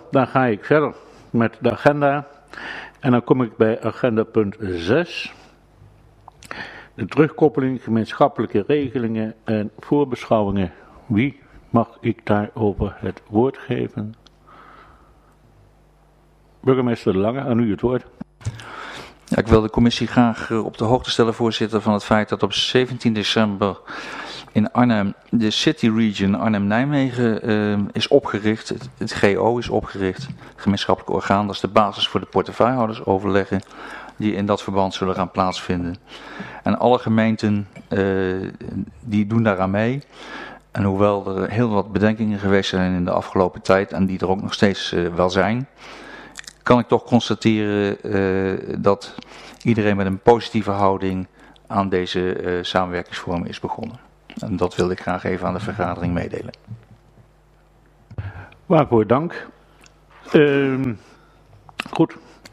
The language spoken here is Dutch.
dan ga ik verder met de agenda. En dan kom ik bij agenda punt 6. De terugkoppeling, gemeenschappelijke regelingen en voorbeschouwingen. Wie mag ik daarover het woord geven? Burgemeester De Lange, aan u het woord. Ja, ik wil de commissie graag op de hoogte stellen, voorzitter, van het feit dat op 17 december in Arnhem de City Region Arnhem-Nijmegen is opgericht. Het GO is opgericht, het gemeenschappelijk orgaan. Dat is de basis voor de portefeuillehoudersoverleggen die in dat verband zullen gaan plaatsvinden. En alle gemeenten die doen daaraan mee. En hoewel er heel wat bedenkingen geweest zijn in de afgelopen tijd en die er ook nog steeds wel zijn, kan ik toch constateren dat iedereen met een positieve houding aan deze samenwerkingsvorm is begonnen. En dat wilde ik graag even aan de vergadering meedelen. Waarvoor dank. Goed,